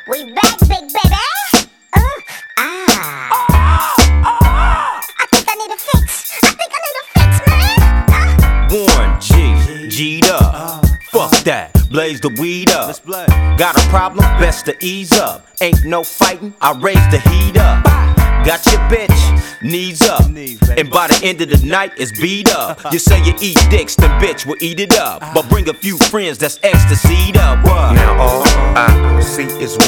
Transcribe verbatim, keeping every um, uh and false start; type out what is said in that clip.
We back, big baby. Uh, ah. I think I need a fix. I think I need a fix, man. Uh. Warren G, G'd up. Fuck that, blaze the weed up. Got a problem? Best to ease up. Ain't no fighting, I raise the heat up. Got your bitch, knees up. And by the end of the night, it's beat up. You say you eat dicks, then bitch will eat it up. But bring a few friends that's ecstasy up. Now all I see is